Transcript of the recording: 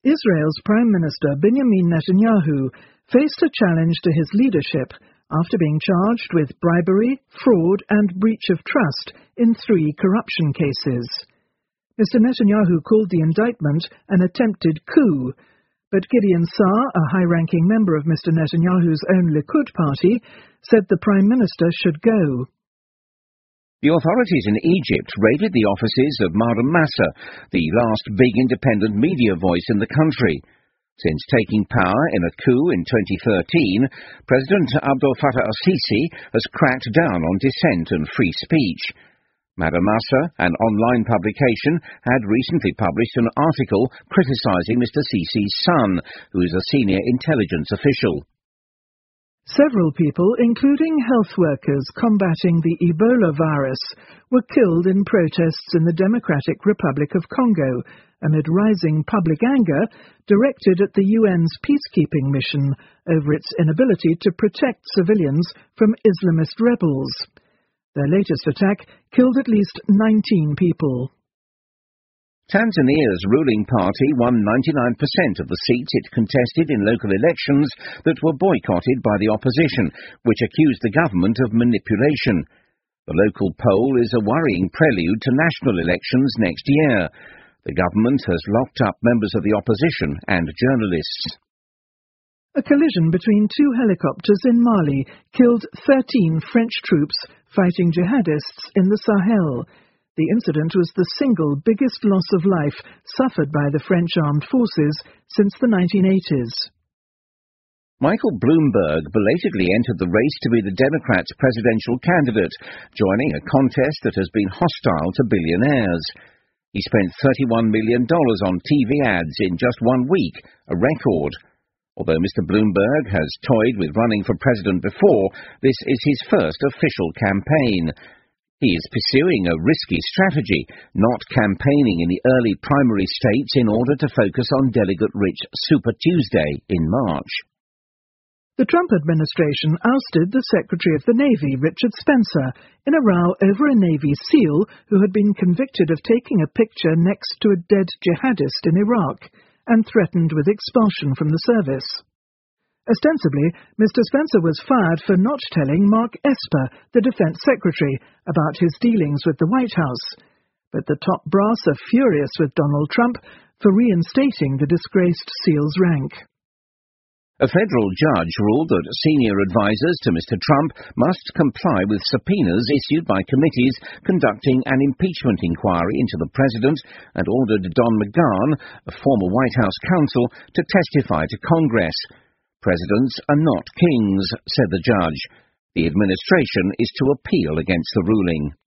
Israel's Prime Minister Benjamin Netanyahu faced a challenge to his leadership after being charged with bribery, fraud and breach of trust in 3 corruption cases. Mr. Netanyahu called the indictment an attempted coup, but Gideon Saar, a high-ranking member of Mr. Netanyahu's own Likud party, said the Prime Minister should go. The authorities in Egypt raided the offices of Mahdi Massa, the last big independent media voice in the country. Since taking power in a coup in 2013, President Abdel Fattah al-Sisi has cracked down on dissent and free speech. Mahdi Massa, an online publication, had recently published an article criticising Mr. Sisi's son, who is a senior intelligence official. Several people, including health workers combating the Ebola virus, were killed in protests in the Democratic Republic of Congo amid rising public anger directed at the UN's peacekeeping mission over its inability to protect civilians from Islamist rebels. Their latest attack killed at least 19 people. Tanzania's ruling party won 99% of the seats it contested in local elections that were boycotted by the opposition, which accused the government of manipulation. The local poll is a worrying prelude to national elections next year. The government has locked up members of the opposition and journalists. A collision between 2 helicopters in Mali killed 13 French troops fighting jihadists in the Sahel. The incident was the single biggest loss of life suffered by the French armed forces since the 1980s. Michael Bloomberg belatedly entered the race to be the Democrats' presidential candidate, joining a contest that has been hostile to billionaires. He spent $31 million on TV ads in just 1 week, a record. Although Mr. Bloomberg has toyed with running for president before, this is his first official campaign. He is pursuing a risky strategy, not campaigning in the early primary states in order to focus on delegate-rich Super Tuesday in March. The Trump administration ousted the Secretary of the Navy, Richard Spencer, in a row over a Navy SEAL who had been convicted of taking a picture next to a dead jihadist in Iraq and threatened with expulsion from the service. Ostensibly, Mr. Spencer was fired for not telling Mark Esper, the Defense Secretary, about his dealings with the White House. But the top brass are furious with Donald Trump for reinstating the disgraced SEAL's rank. A federal judge ruled that senior advisers to Mr. Trump must comply with subpoenas issued by committees conducting an impeachment inquiry into the president and ordered Don McGahn, a former White House counsel, to testify to Congress. Presidents are not kings, said the judge. The administration is to appeal against the ruling.